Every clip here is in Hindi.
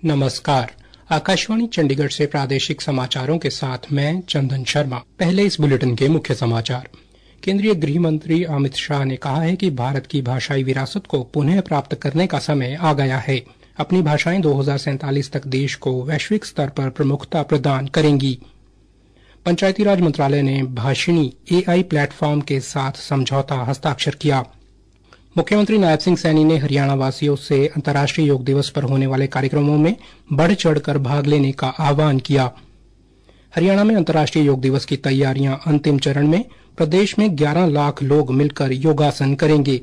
नमस्कार। आकाशवाणी चंडीगढ़ से प्रादेशिक समाचारों के साथ मैं चंदन शर्मा। पहले इस बुलेटिन के मुख्य समाचार। केंद्रीय गृह मंत्री अमित शाह ने कहा है कि भारत की भाषाई विरासत को पुनः प्राप्त करने का समय आ गया है। अपनी भाषाएं 2047 तक देश को वैश्विक स्तर पर प्रमुखता प्रदान करेंगी। पंचायती राज मंत्रालय ने भाषिणी AI प्लेटफॉर्म के साथ समझौता हस्ताक्षर किया। मुख्यमंत्री नायब सिंह सैनी ने हरियाणा वासियों से अंतर्राष्ट्रीय योग दिवस पर होने वाले कार्यक्रमों में बढ़ चढ़कर भाग लेने का आह्वान किया। हरियाणा में अंतर्राष्ट्रीय योग दिवस की तैयारियां अंतिम चरण में। प्रदेश में 11 लाख लोग मिलकर योगासन करेंगे।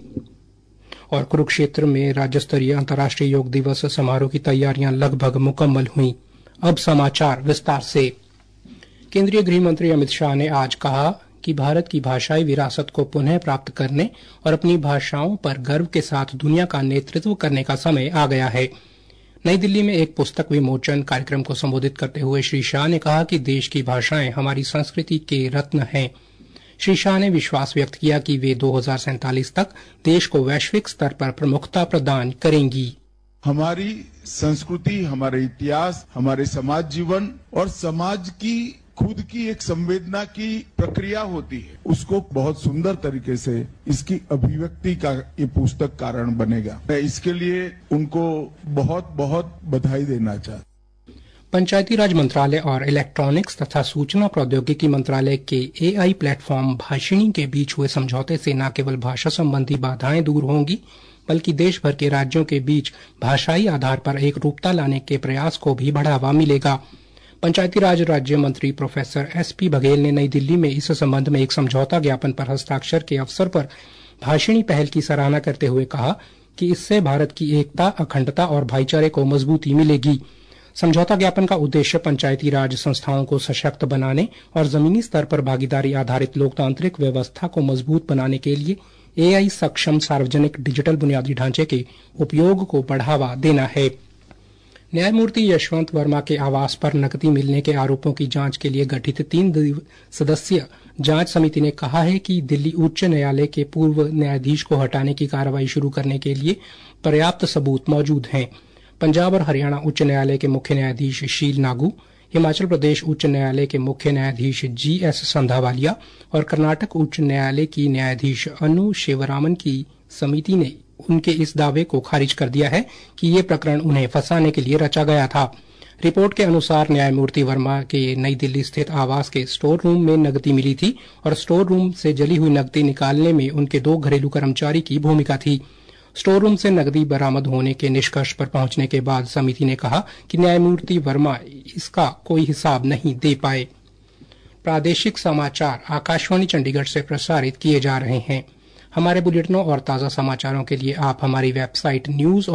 और कुरुक्षेत्र में राज्य स्तरीय अंतर्राष्ट्रीय योग दिवस समारोह की तैयारियां लगभग मुकम्मल हुई। अब समाचार विस्तार से। केंद्रीय गृह मंत्री अमित शाह ने आज कहा कि भारत की भाषाई विरासत को पुनः प्राप्त करने और अपनी भाषाओं पर गर्व के साथ दुनिया का नेतृत्व करने का समय आ गया है। नई दिल्ली में एक पुस्तक विमोचन कार्यक्रम को संबोधित करते हुए श्री शाह ने कहा कि देश की भाषाएं हमारी संस्कृति के रत्न हैं। श्री शाह ने विश्वास व्यक्त किया कि वे 2047 तक देश को वैश्विक स्तर पर प्रमुखता प्रदान करेंगी। हमारी संस्कृति, हमारे इतिहास, हमारे समाज जीवन और समाज की खुद की एक संवेदना की प्रक्रिया होती है, उसको बहुत सुंदर तरीके से इसकी अभिव्यक्ति का ये पुस्तक कारण बनेगा। मैं इसके लिए उनको बहुत बहुत बधाई देना चाहता। पंचायती राज मंत्रालय और इलेक्ट्रॉनिक्स तथा सूचना प्रौद्योगिकी मंत्रालय के AI प्लेटफॉर्म भाषिणी के बीच हुए समझौते से न केवल भाषा संबंधी बाधाएं दूर होंगी, बल्कि देश भर के राज्यों के बीच भाषाई आधार पर एक रूपता लाने के प्रयास को भी बढ़ावा मिलेगा। पंचायती राज राज्य मंत्री प्रोफेसर SP बघेल ने नई दिल्ली में इस संबंध में एक समझौता ज्ञापन पर हस्ताक्षर के अवसर पर भाषिणी पहल की सराहना करते हुए कहा कि इससे भारत की एकता, अखंडता और भाईचारे को मजबूती मिलेगी। समझौता ज्ञापन का उद्देश्य पंचायती राज संस्थाओं को सशक्त बनाने और जमीनी स्तर पर भागीदारी आधारित लोकतांत्रिक व्यवस्था को मजबूत बनाने के लिए AI सक्षम सार्वजनिक डिजिटल बुनियादी ढांचे के उपयोग को बढ़ावा देना है। न्यायमूर्ति यशवंत वर्मा के आवास पर नकदी मिलने के आरोपों की जांच के लिए गठित 3 सदस्यीय जांच समिति ने कहा है कि दिल्ली उच्च न्यायालय के पूर्व न्यायाधीश को हटाने की कार्रवाई शुरू करने के लिए पर्याप्त सबूत मौजूद हैं। पंजाब और हरियाणा उच्च न्यायालय के मुख्य न्यायाधीश शील नागू, हिमाचल प्रदेश उच्च न्यायालय के मुख्य न्यायाधीश GS संधावालिया और कर्नाटक उच्च न्यायालय की न्यायाधीश अनु शिवरामन की समिति ने उनके इस दावे को खारिज कर दिया है कि ये प्रकरण उन्हें फंसाने के लिए रचा गया था। रिपोर्ट के अनुसार न्यायमूर्ति वर्मा के नई दिल्ली स्थित आवास के स्टोर रूम में नकदी मिली थी और स्टोर रूम से जली हुई नकदी निकालने में उनके 2 घरेलू कर्मचारी की भूमिका थी। स्टोर रूम से नकदी बरामद होने के निष्कर्ष पर पहुंचने के बाद समिति ने कहा कि न्यायमूर्ति वर्मा इसका कोई हिसाब नहीं दे पाए। प्रादेशिक समाचार आकाशवाणी चंडीगढ़ से प्रसारित किए जा रहे हैं। हमारे बुलेटिनों और ताज़ा समाचारों के लिए आप हमारी वेबसाइट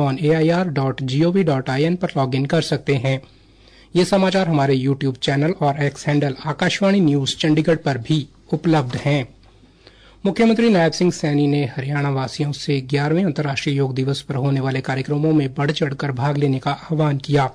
newsonair.gov.in पर लॉगिन कर सकते हैं। ये समाचार हमारे YouTube चैनल और X handle Akashvani news Chandigarh पर भी उपलब्ध हैं। मुख्यमंत्री नायब सिंह सैनी ने हरियाणा वासियों से 11वें अंतर्राष्ट्रीय योग दिवस पर होने वाले कार्यक्रमों में बढ़ चढ़कर भाग लेने का आह्वान किया।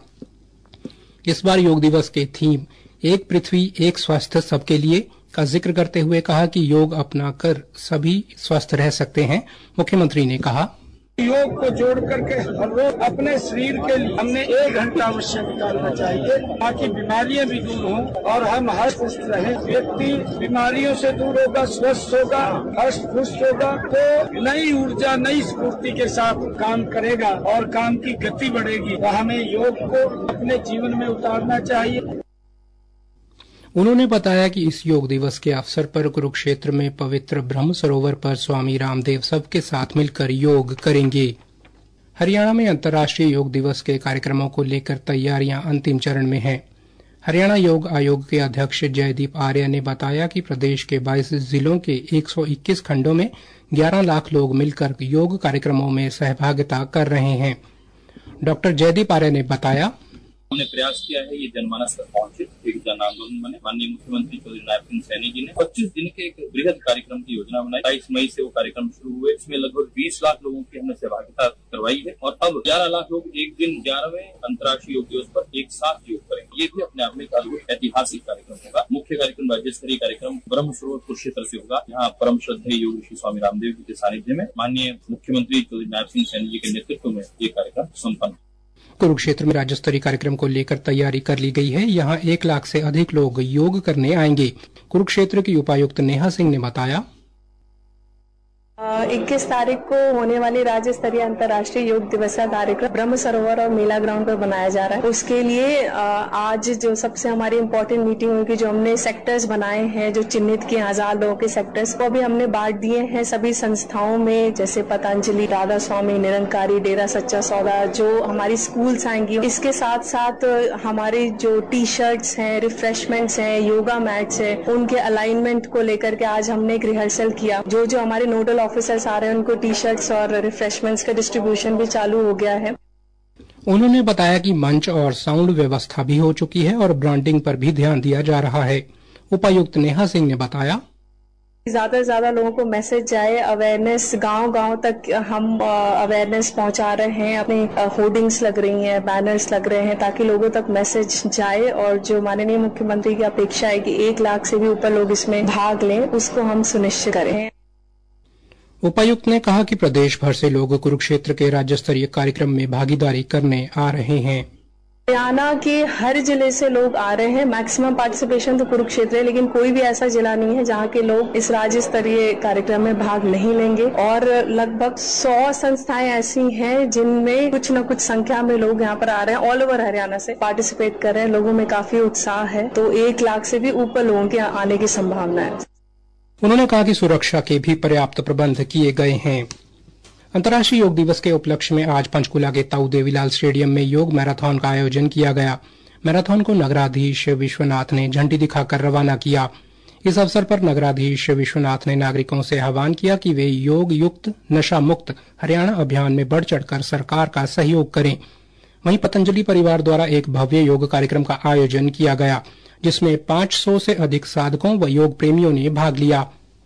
इस बार योग दिवस के थीम एक पृथ्वी एक स्वस्थ सबके लिए का जिक्र करते हुए कहा कि योग अपनाकर सभी स्वस्थ रह सकते हैं। मुख्यमंत्री ने कहा, योग को जोड़ करके हर रोज अपने शरीर के लिए हमने 1 घंटा अवश्य निकालना चाहिए ताकि बीमारियां भी दूर हों और हम हष्ट पुष्ट रहें। व्यक्ति बीमारियों से दूर होगा, स्वस्थ होगा, हष्ट पुष्ट होगा तो नई ऊर्जा, नई स्फूर्ति के साथ काम करेगा और काम की गति बढ़ेगी। तो हमें योग को अपने जीवन में उतारना चाहिए। उन्होंने बताया कि इस योग दिवस के अवसर पर कुरुक्षेत्र में पवित्र ब्रह्म सरोवर पर स्वामी रामदेव सबके साथ मिलकर योग करेंगे। हरियाणा में अंतर्राष्ट्रीय योग दिवस के कार्यक्रमों को लेकर तैयारियां अंतिम चरण में हैं। हरियाणा योग आयोग के अध्यक्ष जयदीप आर्य ने बताया कि प्रदेश के 22 जिलों के 121 खंडों में 11 लाख लोग मिलकर योग कार्यक्रमों में सहभागिता कर रहे हैं। डॉक्टर जयदीप आर्य ने बताया, हमने प्रयास किया है ये जनमानस तक पहुंचे, एक जन आंदोलन बने। माननीय मुख्यमंत्री चौधरी नायब सिंह सैनी जी ने 25 दिन के एक बृहद कार्यक्रम की योजना बनाई। 22 मई से वो कार्यक्रम शुरू हुए। इसमें लगभग 20 लाख लोगों की हमने सहभागिता करवाई है और अब 11 लाख लोग एक दिन 11वें अंतर्राष्ट्रीय योग दिवस पर एक साथ योग करेंगे। ये भी अपने आप में एक अद्भुत ऐतिहासिक कार्यक्रम होगा। मुख्य कार्यक्रम, राज्य स्तरीय कार्यक्रम ब्रह्म सरोवर कुरुक्षेत्र से होगा। यहाँ परम श्रद्धेय योगी श्री स्वामी रामदेव जी के सानिध्य में माननीय मुख्यमंत्री चौधरी नायब सिंह सैनी जी के नेतृत्व में ये कार्यक्रम सम्पन्न। कुरुक्षेत्र में राज्य स्तरीय कार्यक्रम को लेकर तैयारी कर ली गई है। यहाँ 1 लाख से अधिक लोग योग करने आएंगे। कुरुक्षेत्र की उपायुक्त नेहा सिंह ने बताया, 21 तारीख को होने वाली राज्य स्तरीय अंतर्राष्ट्रीय योग दिवस का कार्यक्रम ब्रह्म सरोवर और मेला ग्राउंड पर बनाया जा रहा है। उसके लिए आज जो सबसे हमारी इम्पोर्टेंट मीटिंग होगी, जो हमने सेक्टर्स बनाए हैं, जो चिन्हित किए 1000 लोगों के सेक्टर्स को भी हमने बांट दिए हैं सभी संस्थाओं में, जैसे पतंजलि, राधा स्वामी, निरंकारी, डेरा सच्चा सौदा, जो हमारी स्कूल्स आएंगी। इसके साथ साथ हमारे जो टी शर्ट्स हैं, रिफ्रेशमेंट्स हैं, योगा मैट्स हैं, उनके अलाइनमेंट को लेकर के आज हमने एक रिहर्सल किया। जो हमारे नोडल ऑफिसर्स आ रहे हैं उनको टी शर्ट्स और रिफ्रेशमेंट्स का डिस्ट्रीब्यूशन भी चालू हो गया है। उन्होंने बताया कि मंच और साउंड व्यवस्था भी हो चुकी है और ब्रांडिंग पर भी ध्यान दिया जा रहा है। उपायुक्त नेहा सिंह ने बताया, ज्यादा से ज्यादा लोगों को मैसेज जाए, अवेयरनेस गांव-गांव तक हम अवेयरनेस पहुंचा रहे हैं। अपनी होर्डिंग्स लग रही हैं, बैनर्स लग रहे हैं, ताकि लोगों तक मैसेज जाए और जो माननीय मुख्यमंत्री की अपेक्षा है कि 1 लाख से भी ऊपर लोग इसमें भाग लें, उसको हम सुनिश्चित करें। उपायुक्त ने कहा कि प्रदेश भर से लोग कुरुक्षेत्र के राज्य स्तरीय कार्यक्रम में भागीदारी करने आ रहे हैं। हरियाणा के हर जिले से लोग आ रहे हैं। मैक्सिमम पार्टिसिपेशन तो कुरुक्षेत्र है, लेकिन कोई भी ऐसा जिला नहीं है जहां के लोग इस राज्य स्तरीय कार्यक्रम में भाग नहीं लेंगे। और लगभग 100 संस्थाएं ऐसी हैं जिनमें कुछ न कुछ संख्या में लोग यहाँ पर आ रहे हैं। ऑल ओवर हरियाणा से पार्टिसिपेट कर रहे हैं। लोगों में काफी उत्साह है, तो 1 लाख से भी ऊपर लोगों के आने की संभावना है। उन्होंने कहा कि सुरक्षा के भी पर्याप्त प्रबंध किए गए हैं। अंतर्राष्ट्रीय योग दिवस के उपलक्ष्य में आज पंचकुला के ताऊ देवीलाल स्टेडियम में योग मैराथन का आयोजन किया गया। मैराथन को नगराधीश विश्वनाथ ने झंडी दिखाकर रवाना किया। इस अवसर पर नगराधीश विश्वनाथ ने नागरिकों से आह्वान किया कि वे योग युक्त नशा मुक्त हरियाणा अभियान में बढ़ चढ़कर सरकार का सहयोग करें। वहीं पतंजलि परिवार द्वारा एक भव्य योग कार्यक्रम का आयोजन किया गया, जिसमें 500 से अधिक साधकों व योग प्रेमियों ने भाग लिया।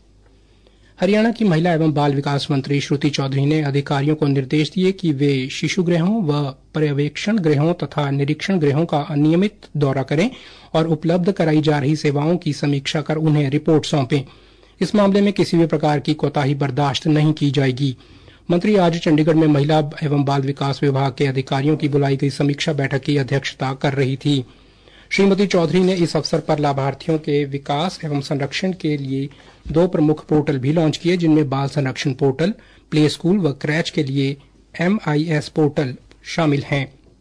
हरियाणा की महिला एवं बाल विकास मंत्री श्रुति चौधरी ने अधिकारियों को निर्देश दिए कि वे शिशु गृहों व पर्यवेक्षण गृहों तथा निरीक्षण गृहों का अनियमित दौरा करें और उपलब्ध कराई जा रही सेवाओं की समीक्षा कर उन्हें रिपोर्ट सौंपें। इस मामले में किसी भी प्रकार की कोताही बर्दाश्त नहीं की जाएगी। मंत्री आज चंडीगढ़ में महिला एवं बाल विकास विभाग के अधिकारियों की बुलाई गई समीक्षा बैठक की अध्यक्षता कर रही थी। श्रीमती चौधरी ने इस अवसर पर लाभार्थियों के विकास एवं संरक्षण के लिए 2 प्रमुख पोर्टल भी लॉन्च किए, जिनमें बाल संरक्षण पोर्टल, प्ले स्कूल व क्रैच के लिए MIS पोर्टल शामिल हैं।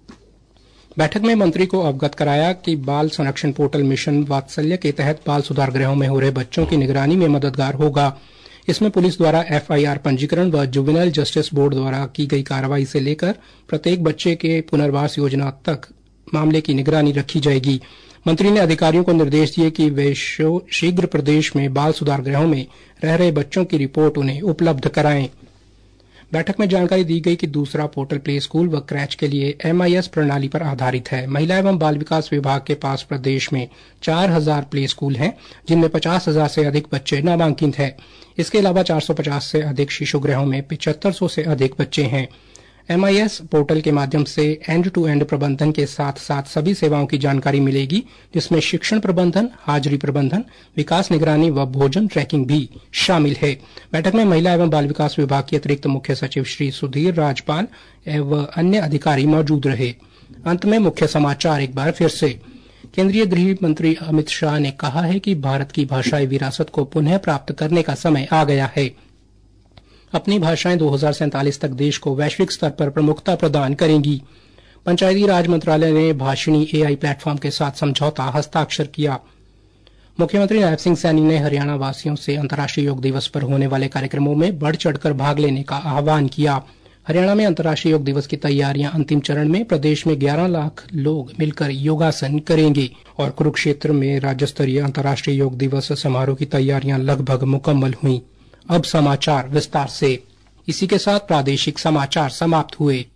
बैठक में मंत्री को अवगत कराया कि बाल संरक्षण पोर्टल मिशन वात्सल्य के तहत बाल सुधार गृहों में हो रहे बच्चों की निगरानी में मददगार होगा। इसमें पुलिस द्वारा FIR पंजीकरण व जुवेनाइल जस्टिस बोर्ड द्वारा की गई कार्रवाई से लेकर प्रत्येक बच्चे के पुनर्वास योजना तक मामले की निगरानी रखी जाएगी। मंत्री ने अधिकारियों को निर्देश दिए कि वे शीघ्र प्रदेश में बाल सुधार गृहों में रह रहे बच्चों की रिपोर्ट उन्हें उपलब्ध कराएं। बैठक में जानकारी दी गई कि दूसरा पोर्टल प्ले स्कूल व क्रैच के लिए MIS प्रणाली पर आधारित है। महिला एवं बाल विकास विभाग के पास प्रदेश में 4000 प्ले स्कूल हैं, जिनमें 50,000 से अधिक बच्चे नामांकित हैं। इसके अलावा 450 से अधिक शिशु गृहों में 7500 से अधिक बच्चे हैं। MIS पोर्टल के माध्यम से एंड टू एंड प्रबंधन के साथ साथ सभी सेवाओं की जानकारी मिलेगी, जिसमें शिक्षण प्रबंधन, हाजिरी प्रबंधन, विकास निगरानी व भोजन ट्रैकिंग भी शामिल है। बैठक में महिला एवं बाल विकास विभाग के अतिरिक्त मुख्य सचिव श्री सुधीर राजपाल एवं अन्य अधिकारी मौजूद रहे। अंत में मुख्य समाचार एक बार फिर से। केंद्रीय गृह मंत्री अमित शाह ने कहा है कि भारत की भाषाई विरासत को पुनः प्राप्त करने का समय आ गया है। अपनी भाषाएं 2047 तक देश को वैश्विक स्तर पर प्रमुखता प्रदान करेंगी। पंचायती राज मंत्रालय ने भाषिणी AI प्लेटफॉर्म के साथ समझौता हस्ताक्षर किया। मुख्यमंत्री नायब सिंह सैनी ने हरियाणा वासियों से अंतर्राष्ट्रीय योग दिवस पर होने वाले कार्यक्रमों में बढ़ चढ़कर भाग लेने का आह्वान किया। हरियाणा में अंतर्राष्ट्रीय योग दिवस की तैयारियां अंतिम चरण में। प्रदेश में 11 लाख लोग मिलकर योगासन करेंगे और कुरुक्षेत्र में राज्य स्तरीय अंतर्राष्ट्रीय योग दिवस समारोह की तैयारियां लगभग मुकम्मल हुई। अब समाचार विस्तार से। इसी के साथ प्रादेशिक समाचार समाप्त हुए।